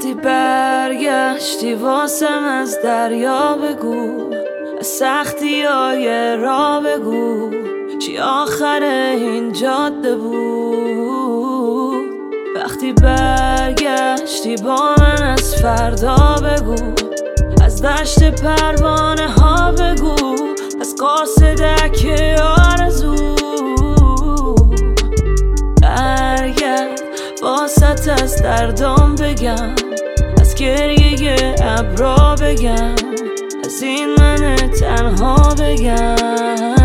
وقتی برگشتی واسم از دریا بگو، از سختی های را بگو، چی آخر این جاده بود. وقتی برگشتی با من از فردا بگو، از دشت پروانه ها بگو، از قاصدک آرزو. برگرد واسط از دردام بگم، از گریه ابرا بگم، از این من تنها بگم.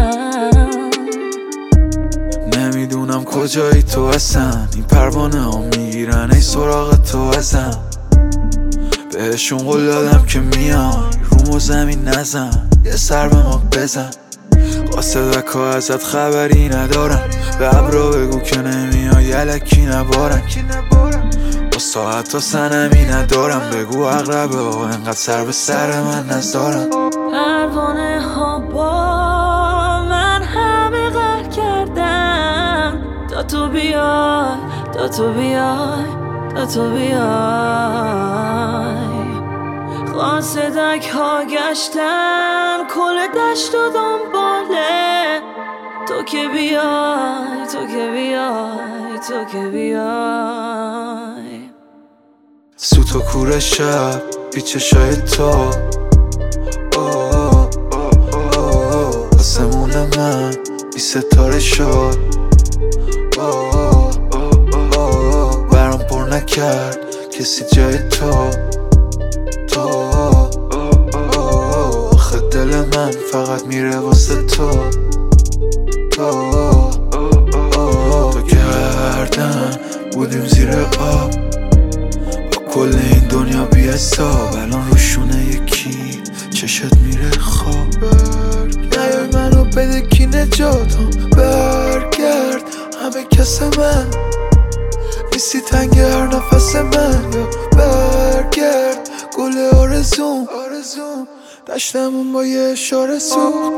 نمیدونم کجایی تو اصلا، این پروانه ها میگیرن ای سراغ تو ازم. بهشون قول دادم که میان رومو زمین نزن، یه سر به ما بزن. قاصدک ها ازت خبری ندارن، به ابرا بگو که نمیای یلکی نبارن. با ساعت ها سنمی ندارم، بگو اقربه ها انقدر سر به سر من نذارن. پروانه ها با من همه غر کردن، تا تو بیای، تا تو بیای، تا تو بیای. قاصدک ها گشتن کل دشت و دنباله، تو که بیای، تو که بیای، تو که بیای. سوت و کور شب بی چشای تو، آسمون من بی ستاره شد. برام پر نکرد کسی جای تو. آخه دل من فقط میره واسه تو. تو گردن بودیم زیر آب، با کل این دنیا بی حساب. الان روشونه یکی چشت میره خواب. نیای منو بده کی نجاتم، برگرد همه کس من نیستی تنگ هر نفس من. یا برگرد گل آرزوم، دشتمون با یه اشاره سوخت.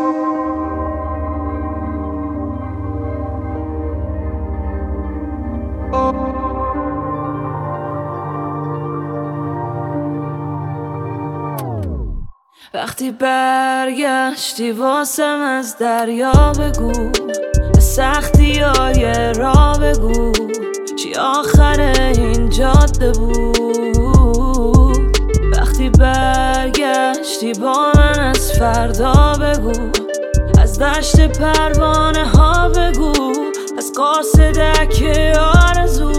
وقتی برگشتی واسم از دریا بگو، از سختی های را بگو، چی آخر این جاده بود. وقتی برگشتی با من از فردا بگو، از دشت پروانه ها بگو، از قاصدک آرزو.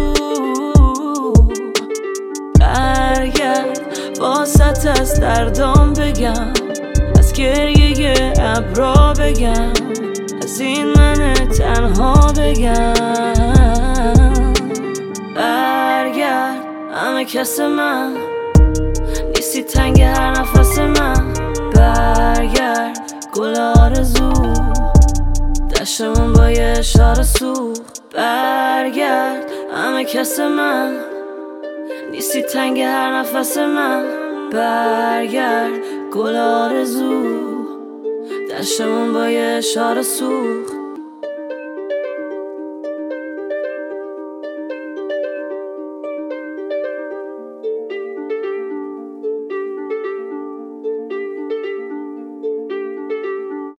برگرد واسط از دردام بگم، از گریه ابرا بگم، از این من تنها بگم. برگرد همه کس من نیستی تنگ هر نفس من. برگرد گل آرزو، دشتمون با یه اشاره سوخت. برگرد همه کس من نیستی تنگ هر نفس من. برگرد گل آرزو، دشتمون با یه اشاره سوخت.